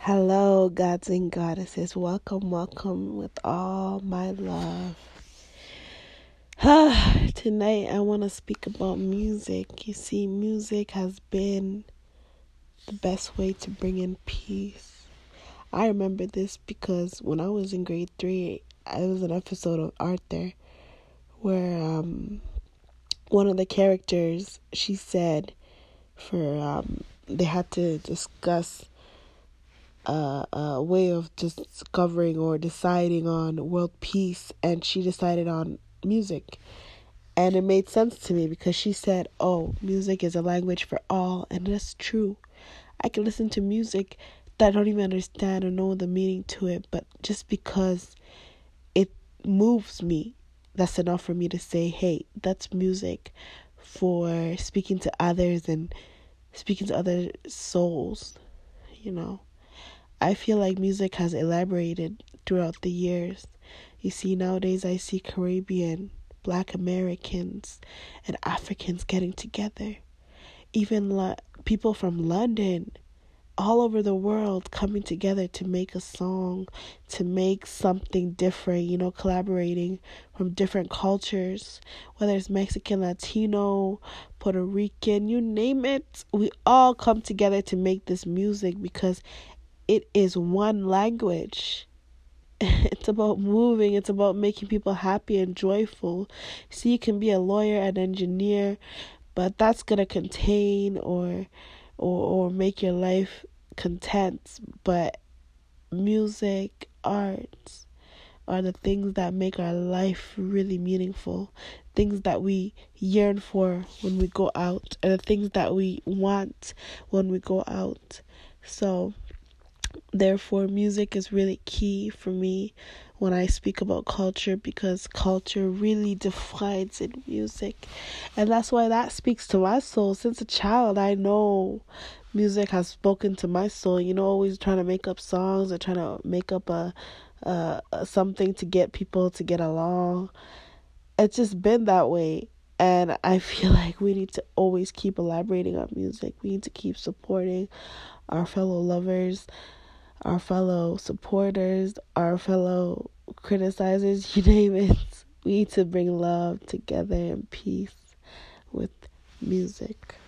Hello, gods and goddesses. Welcome, welcome with all my love. Tonight, I want to speak about music. You see, music has been the best way to bring in peace. I remember this because when I was in grade 3, it was an episode of Arthur where one of the characters, she said, they had to discuss a way of discovering or deciding on world peace, and she decided on music. And it made sense to me because she said, oh, music is a language for all, and that's true. I can listen to music that I don't even understand or know the meaning to it, but just because it moves me, that's enough for me to say, hey, that's music for speaking to others and speaking to other souls, you know. I feel like music has elaborated throughout the years. You see, nowadays I see Caribbean, Black Americans, and Africans getting together. Even people from London, all over the world coming together to make a song, to make something different, collaborating from different cultures, whether it's Mexican, Latino, Puerto Rican, you name it. We all come together to make this music because it is one language. It's about moving. It's about making people happy and joyful. See, you can be a lawyer, an engineer, but that's gonna contain or make your life content. But music, arts are the things that make our life really meaningful. Things that we yearn for when we go out, and the things that we want when we go out. So therefore, music is really key for me when I speak about culture, because culture really defines in music. And that's why that speaks to my soul. Since a child, I know music has spoken to my soul. Always trying to make up songs or trying to make up a something to get people to get along. It's just been that way. And I feel like we need to always keep elaborating on music. We need to keep supporting our fellow lovers, our fellow supporters, our fellow criticizers, you name it. We need to bring love together and peace with music.